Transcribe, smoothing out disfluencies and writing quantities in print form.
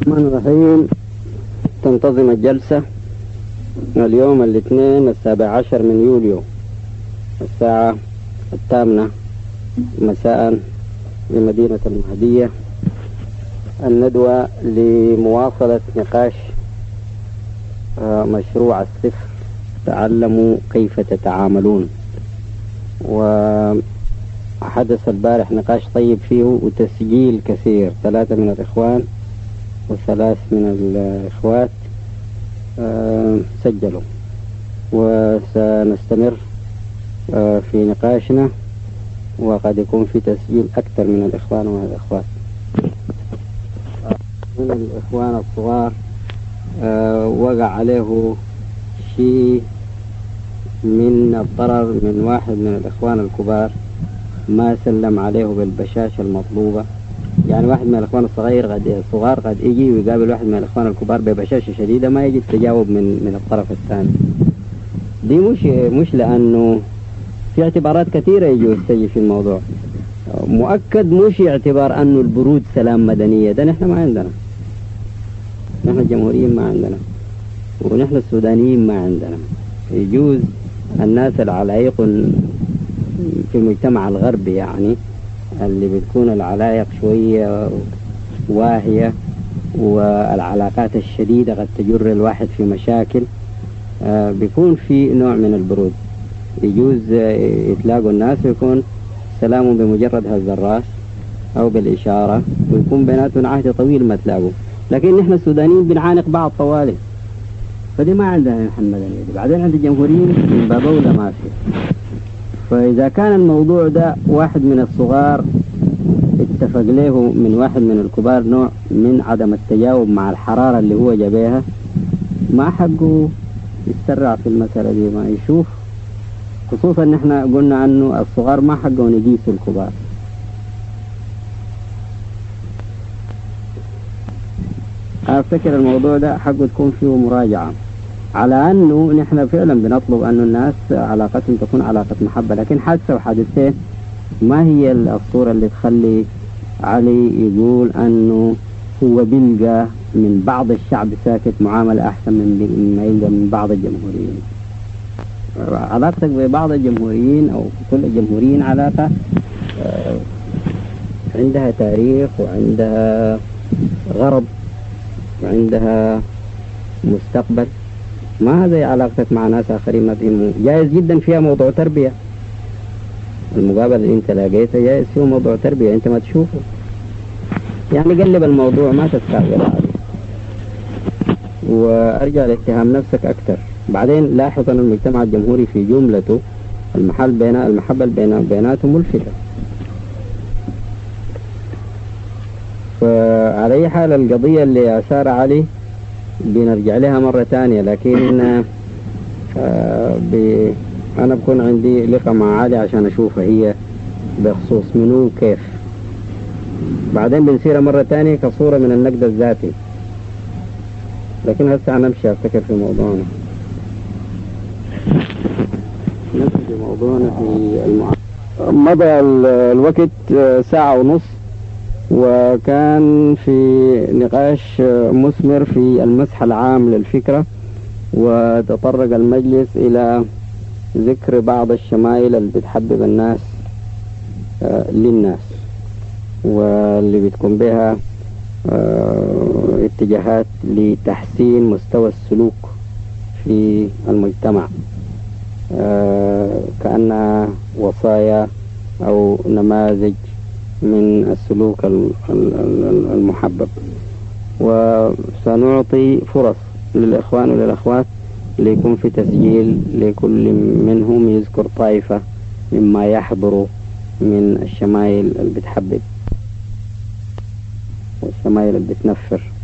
الرحمن الرحيم. تنتظم الجلسة اليوم الاثنين 17 من يوليو الساعة 8 مساء بمدينة المهدية، الندوة لمواصلة نقاش مشروع الصفر تعلموا كيف تتعاملون. وحدث البارح نقاش طيب فيه وتسجيل كثير، 3 من الإخوان و3 من الإخوات سجلوا، وسنستمر في نقاشنا، وقد يكون في تسجيل أكثر من الإخوان ومن الإخوات. من الإخوان الصغار وقع عليه شيء من الضرر من واحد من الإخوان الكبار، ما سلم عليه بالبشاشة المطلوبة. يعني واحد من الإخوان الصغار قد يجي ويقابل واحد من الإخوان الكبار ببشاشة شديدة، ما يجي التجاوب من الطرف الثاني. دي مش لأنه في اعتبارات كثيرة يجوز تجي في الموضوع. مؤكد مش اعتبار أنه البرود سلام مدنية، ده نحن ما عندنا، نحن الجمهوريين ما عندنا، ونحن السودانيين ما عندنا. يجوز الناس العلايق في المجتمع الغربي، يعني اللي بتكون العلايق شوية واهية والعلاقات الشديدة قد تجر الواحد في مشاكل، بيكون في نوع من البرود. يجوز يتلاقوا الناس ويكون سلام بمجرد هز الراس أو بالإشارة، ويكون بيناتهم عهد طويل ما تلاقوا. لكن نحن السودانيين بنعانق بعض طوالي، فدي ما عندنا نحن مدنية. بعدين عند الجمهوريين من باب أولى ما في. فإذا كان الموضوع ده واحد من الصغار اتفق له من واحد من الكبار نوع من عدم التجاوب مع الحرارة اللي هو جابها، ما حقه يتسرع في المسألة دي، ما يشوف. خصوصا نحن قلنا أنه الصغار ما حقه يقيسوا الكبار. أفتكر الموضوع ده حقه تكون فيه مراجعة، على أنه نحن فعلا بنطلب أن الناس علاقتهم تكون علاقة محبة. لكن حادثة وحادثتين ما هي الصورة اللي تخلي علي يقول أنه هو بيلقى من بعض الشعب ساكت معاملة أحسن من ما يلقى من بعض الجمهوريين. علاقتك ببعض الجمهوريين أو كل الجمهوريين علاقة عندها تاريخ وعندها غرض وعندها مستقبل، ما زي علاقتك مع ناس آخرين ما فيهم. جائز جدا فيها موضوع تربية، المقابلة اللي انت لاقيتها جائز فيه موضوع تربية انت ما تشوفه، يعني قلب الموضوع ما تستعجل عليه، وارجع لاتهام نفسك اكثر. بعدين لاحظ ان المجتمع الجمهوري في جملته المحبة بيناتهم ملفتة. فعلى اي حال القضية اللي اشار عليه بنرجع لها مرة تانية، لكن أنا بكون عندي لقاء مع علي عشان أشوفها هي بخصوص منو كيف. بعدين بنسيرها مرة تانية كصورة من النقد الذاتي. لكن هسه أنا أمشي أفتكر في موضوعنا، نمشي في موضوعنا في مضى الوقت 1.5 ساعة، وكان في نقاش مثمر في المسح العام للفكرة، وتطرق المجلس إلى ذكر بعض الشمائل اللي بتحبب الناس للناس، واللي بتكون بها اتجاهات لتحسين مستوى السلوك في المجتمع، كأنها وصايا أو نماذج من السلوك المحبب. وسنعطي فرص للإخوان وللأخوات ليكون في تسجيل لكل منهم يذكر طائفة مما يحضر من الشمائل اللي بتحبب والشمائل اللي بتنفر.